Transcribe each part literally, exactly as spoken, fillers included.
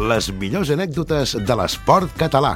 les millors anècdotes de l'esport català.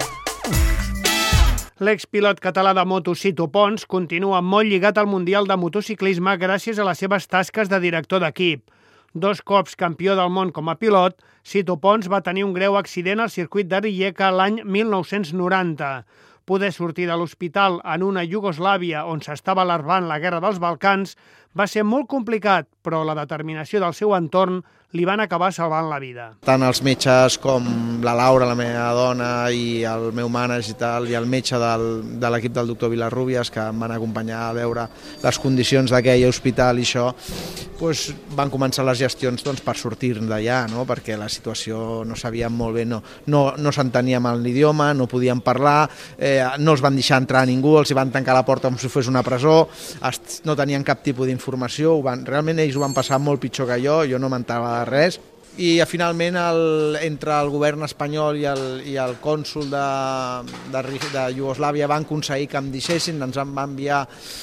L'expilot català de moto Sito Pons continua molt lligat al Mundial de Motociclisme gràcies a les seves tasques de director d'equip. Dos cops campió del món com a pilot, Sito Pons va tenir un greu accident al circuit de Rijeka l'any mil nou-cents noranta. Poder sortir de l'hospital en una Iugoslàvia on s'estava larvant la guerra dels Balcans va ser molt complicat, però la determinació del seu entorn li van acabar salvant la vida. Tant els metges com la Laura, la meva dona, i el meu mànager i tal, i el metge del, de l'equip del doctor Vilarrubias, que em van acompanyar a veure les condicions d'aquell hospital i això, doncs van començar les gestions doncs, per sortir d'allà, no? Perquè la situació no sabíem molt bé, no, no, no s'enteníem l'idioma, no podíem parlar, eh, no els van deixar entrar a ningú, els hi van tancar la porta com si fos una presó, no tenien cap tipus d'informació, realment ells ho van passar molt pitjor que jo, jo no m'entrava de res. I finalment el, entre el govern espanyol i el, i el cònsol de, de, de Iugoslàvia van aconseguir que em deixessin, ens en va enviar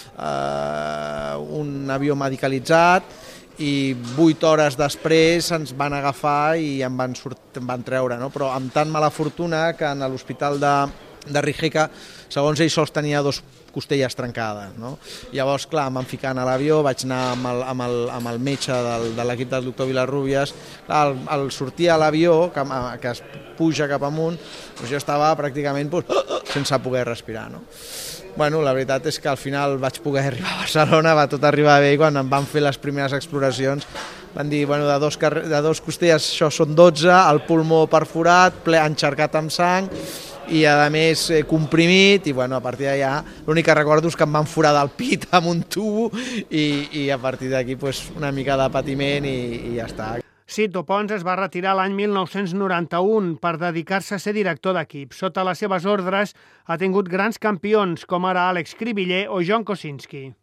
eh, un avió medicalitzat i vuit hores després ens van agafar i em van, sort, em van treure, no? Però amb tan mala fortuna que en l'hospital de, de Rijeka, segons ells sols tenia dos costelles trencades, no? Llavors, clar, em van ficar a l'avió, vaig anar amb el, amb el, amb el metge del, de l'equip del doctor Vilarrubias. Al, al sortir a l'avió, que, que es puja cap amunt, doncs jo estava pràcticament doncs, sense poder respirar, no? Bueno, la veritat és que al final vaig poder arribar a Barcelona, va tot arribar bé, i quan em van fer les primeres exploracions van dir, bueno, de dos, de dos costelles això són dotze, el pulmó perforat, ple encharcat amb sang, i a més eh, comprimit, i bueno, a partir d'allà l'únic que recordo és que em van forar del pit amb un tubo i, i a partir d'aquí pues, una mica de patiment i, i ja està. Sito Pons es va retirar l'any mil nou-cents noranta-u per dedicar-se a ser director d'equip. Sota les seves ordres ha tingut grans campions com ara Àlex Cribiller o John Kosinski.